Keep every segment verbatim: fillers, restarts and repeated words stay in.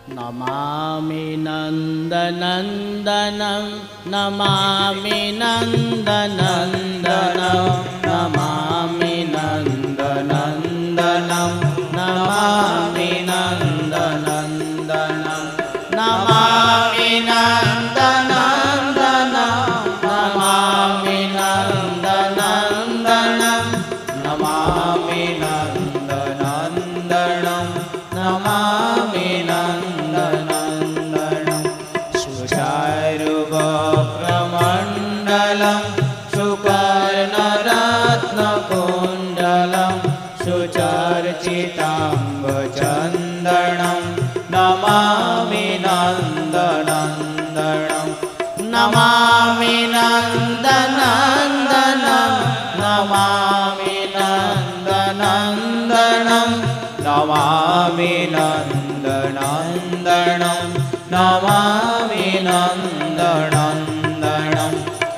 नमामि नन्दनन्दनं नमामि नन्दनन्दनं नमामि नन्दनन्दनं नमामि नन्दनन्दनं नमामि नन्दनन्दनं नमामि नन्दनन्दनं नमामि नन्दनन्दनं नमामि नन्दनन्दनं सुचारुवक्रमण्डलं सुवर्णरत्नकुण्डलं सुचर्चिताम्बचन्दनं नमामि नन्दनन्दनं नमामि नन्दनन्दनं नमामि नन्दनन्दनं नमामि नन्दनन्दनं नमामि नन्दनन्दनं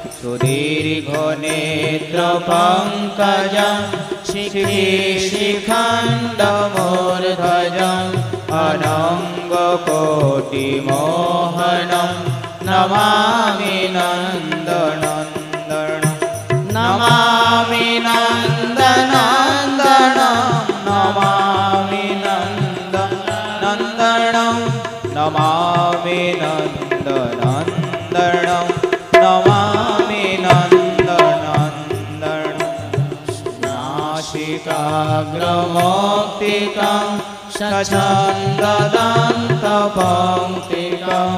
सुदीर्घनेत्रपङ्कजं शिखिखण्डमूर्धजम् अनङ्गकोटिमोहनं नमामि नन्दनन्दनं नमामि नन्दनन्दनं नमामि नन्दनन्दनं नमामि नन्दनन्दनं नमामि नन्दनन्दनं नासिकाग्रमौक्तिकं सछन्ददन्तपङ्क्तिकं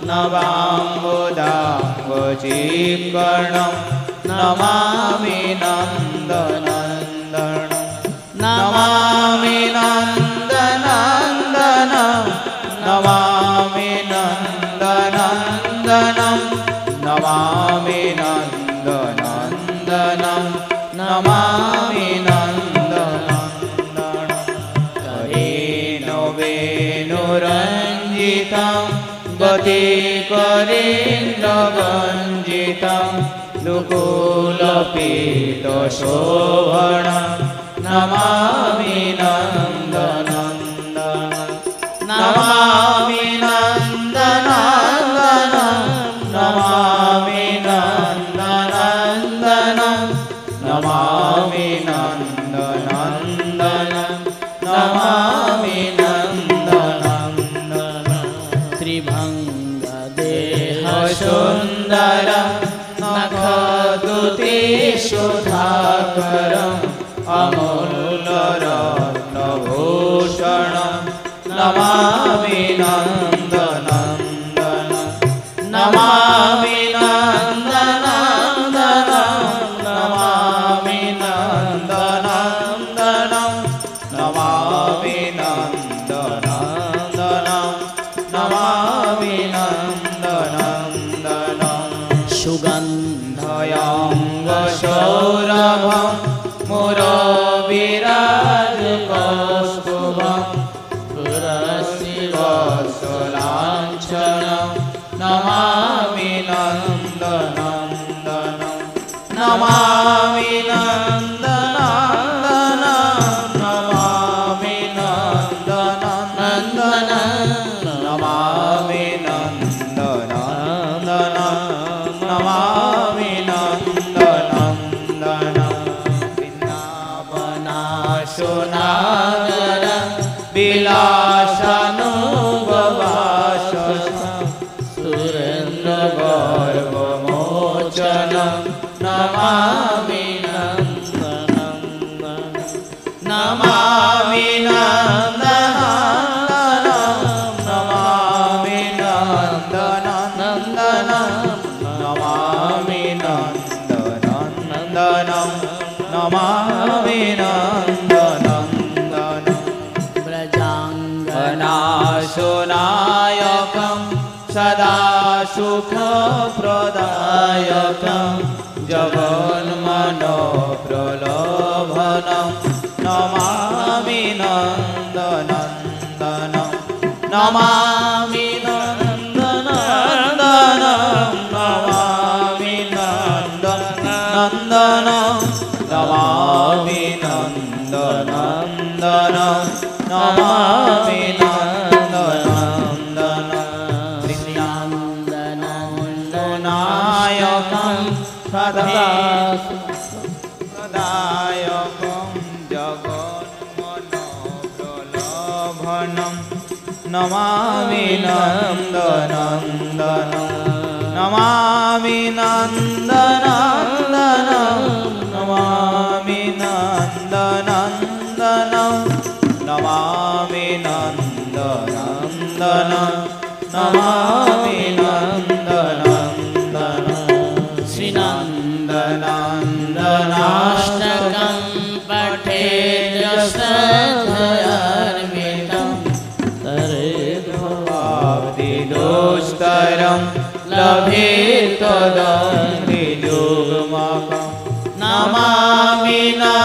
नवाम्बुदाम्बुजीकर्णं नमामि नन्दनन्दनं नमामि नन्दनन्दनं नमामि नन्दनन्दनं नमामि नन्दनन्दनं नमामि नन्दनन्दनं करेणो वेणुरञ्जितं गतिकरेन्द्रगञ्जितं दुकूलपीतशोभनं नमामि नन्दनन्दनं नमामि नन्दनन्दनं नमामि नन्दनन्दनं नमामि नन्दनन्दनं नमामि नन्दनन्दनं त्रिभङ्गदेहसुन्दरं नखदुतिसुधाकरम् अमूल्यरत्नभूषणं नमामि नन्दनन्दनं नमामि नन्दनन्दनं नमामि नन्दनन्दनं नमामि नन्दनन्दनं नमामि नन्दनन्दनं सुगन्धयाङ्गसौरभं मुरविराजकौस्तुभं पुरस्तिवत्सलाञ्छनं नमामि नन्दनन्दनं नमामि नन्दनन्दनं नमामि नन्दनन्दनं नमामि नन्दनन्दनं नमामि नन्दनन्दनं वृन्दावनाशुनागरं विलासानुगवाससं सुरेन्द्रगर्वमोचनं नमामि नन्दनन्दनं नमामि नन्दनन्दनं नमामि नन्दनन्दनं नमामि नन्दनन्दनं नमामि नन्दनन्दनं व्रजाङ्गनाशुनायकं सदा सुखप्रदायकं जगन्मनोप्रलोभनं नमामि नन्दनन्दनं नमामि नन्दनन्दनं नमामि नन्दनन्दनं नमामि नन्दनन्दनं नमामि नन्दनन्दनं सदा सदायकं जगन्मनोप्रलोभनं नमामि नन्दनन्दनं नमामि नन्दनन्दनं नमामि नन्दनन्दनं नमामि नन्दनन्दनं नमामि नन्दनन्दनं श्रीनन्दनन्दनाष्टकं पठेद् श्रद्धयान्वितं तरेद्भवाब्धिदुष्करं लभेत् तदङ्घ्रियुग्मकं नमामि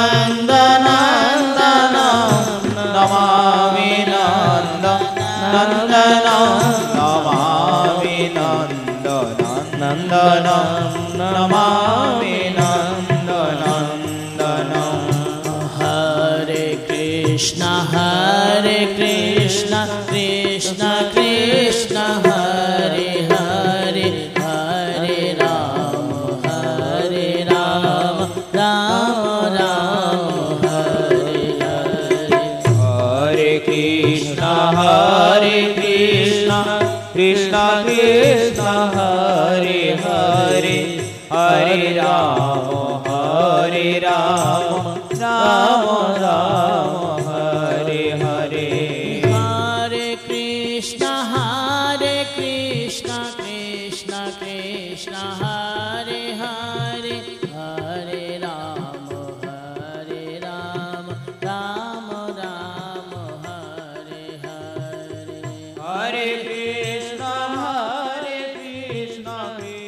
नन्दनन्दनं नमामि नन्दनन्दनं नमामि नन्दनन्दनं नमामि नन्दनन्दनं हरे कृष्ण हरे कृष्ण कृष्ण कृष्ण हरे हरे हरे राम हरे राम राम राम हरे हरे हरे कृष्ण हरे कृष्ण कृष्ण कृष्ण हरे हरे हरे राम हरे राम राम राम हरे हरे हरे कृष्ण हरे कृष्ण कृष्ण कृष्ण हरे हरे हरे राम हरे राम राम राम हरे हरे हरे कृष्ण हरे कृष्ण कृष्ण